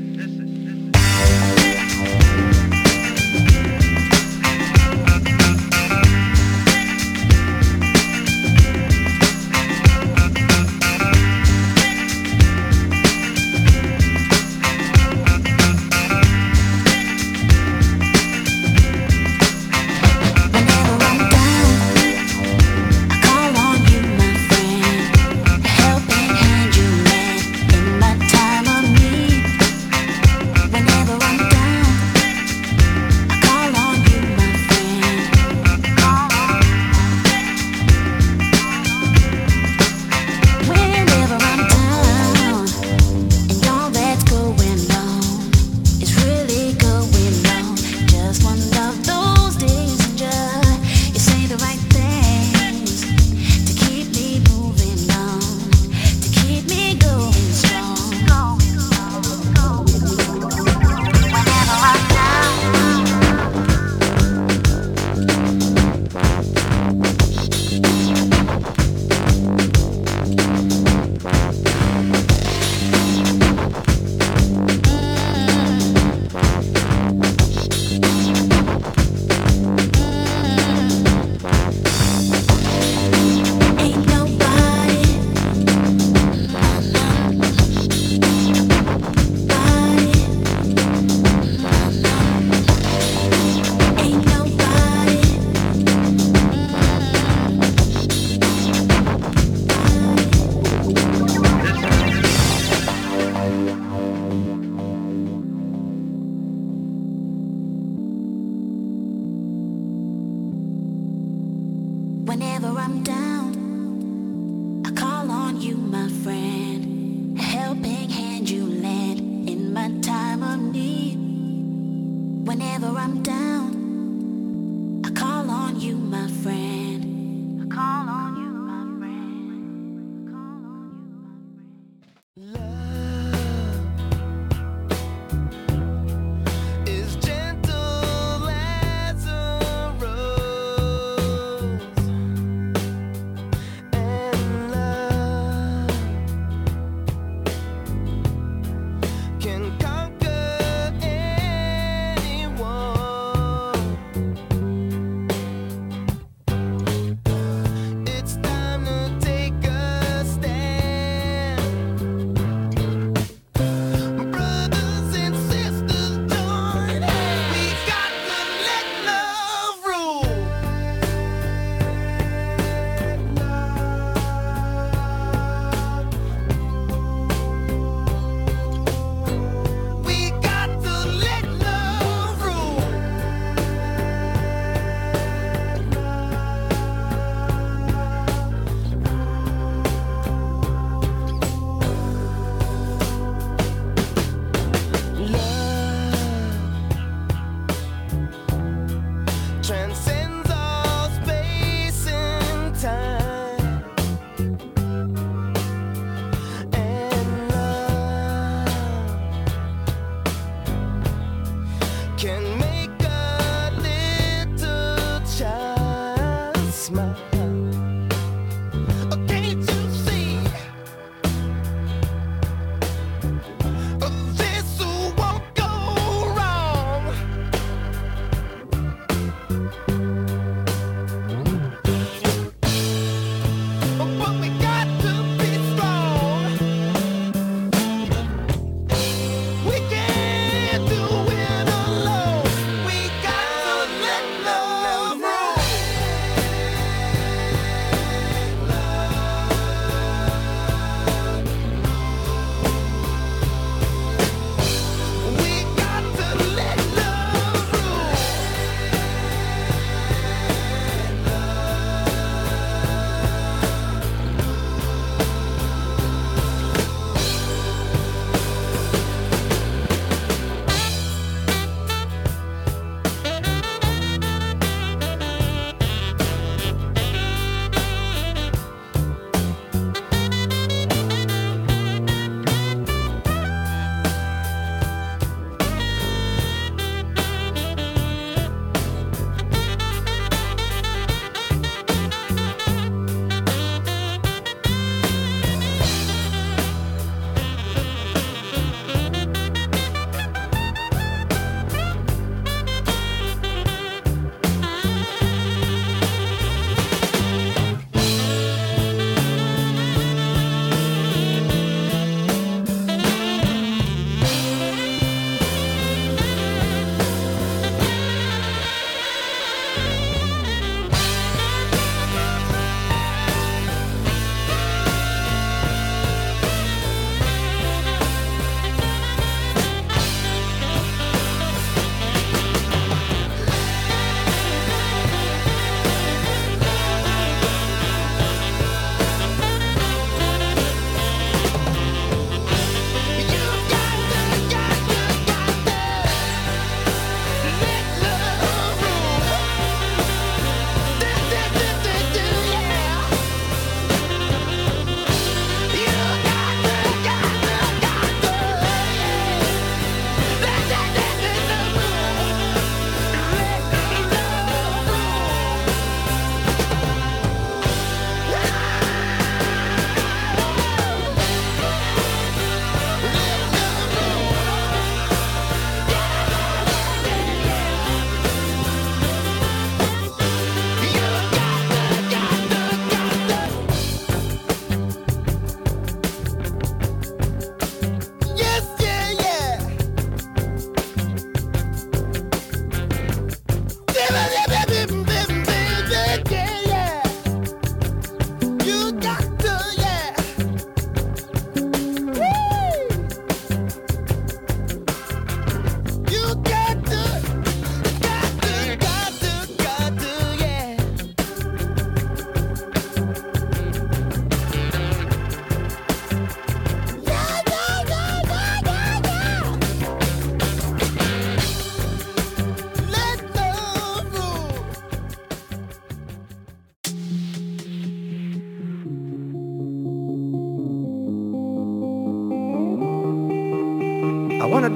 Whenever I'm down, I call on you, my friend. A helping hand you lend in my time of need. Whenever I'm down, I call on you, my friend. I call on you, my friend. I call on you, my friend. Can conquer anyone.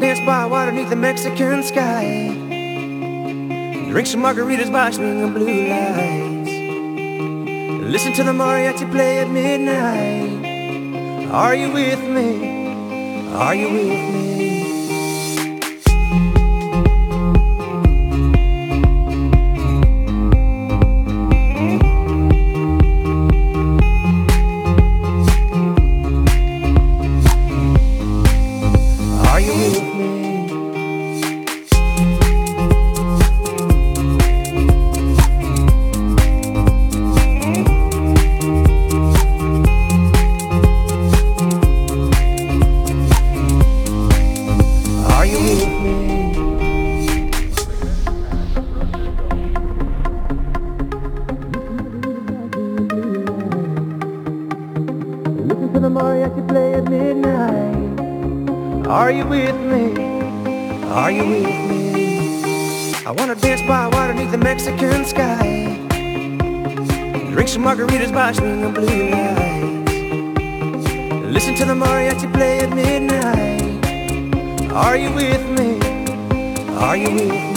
dance by water beneath the Mexican sky. Drink some margaritas by swinging blue lights. Listen to the mariachi play at midnight. Are you with me? Are you with me? Listen to the mariachi play at midnight. Are you with me? Are you with me? I wanna dance by water beneath the Mexican sky. Drink some margaritas by swinging blue lights. Listen to the mariachi play at midnight. Are you with me? Are you with me?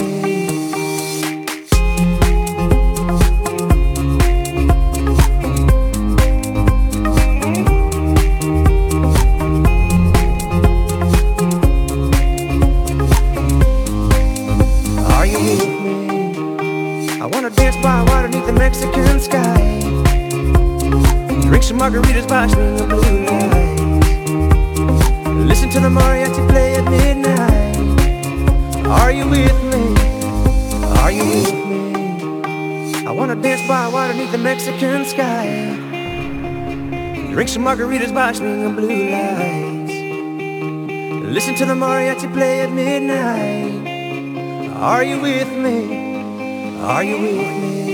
I wanna dance by water beneath the Mexican sky. Drink some margaritas by swinging blue lights. Listen to the mariachi play at midnight. Are you with me? Are you with me? I wanna dance by water beneath the Mexican sky. Drink some margaritas by swinging blue lights. Listen to the mariachi play at midnight. Are you with me? Are you with me?